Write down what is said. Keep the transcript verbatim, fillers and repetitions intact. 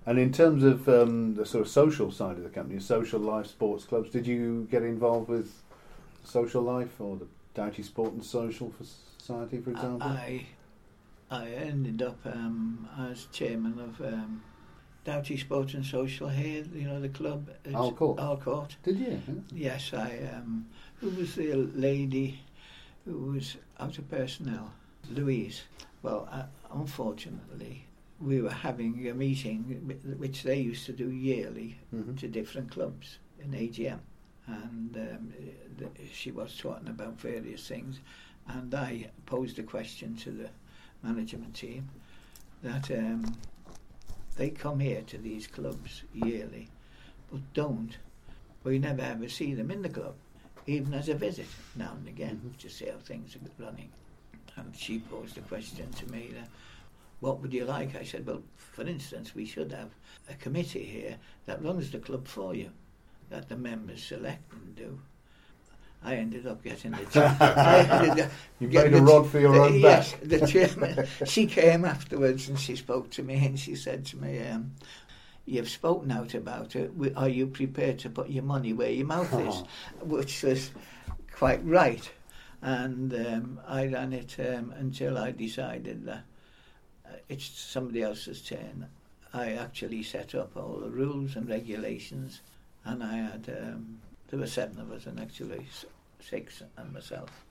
And in terms of um, the sort of social side of the company, social life, sports clubs, did you get involved with social life or the Doughty Sport and Social Society, for example? I I ended up um, as chairman of um, Doughty Sport and Social here, you know, the club. Alcourt. Alcourt. Did you? Yeah. Yes, I. Um, who was the lady who was out of personnel? Louise. Well, uh, unfortunately, we were having a meeting which they used to do yearly mm-hmm. to different clubs in A G M, and um, the, she was talking about various things, and I posed a question to the management team that um, they come here to these clubs yearly, but don't. We never ever see them in the club, even as a visit now and again, mm-hmm. to see how things are running. And she posed a question to me that, what would you like? I said, well, for instance, we should have a committee here that runs the club for you, that the members select and do. I ended up getting the chairman. You made a rod for your the, own yes, back. the chairman. She came afterwards and she spoke to me and she said to me, um, you've spoken out about it. Are you prepared to put your money where your mouth is? Which was quite right. And um, I ran it um, until I decided that uh, it's somebody else's turn. I actually set up all the rules and regulations, and I had, um, there were seven of us, and actually six and myself.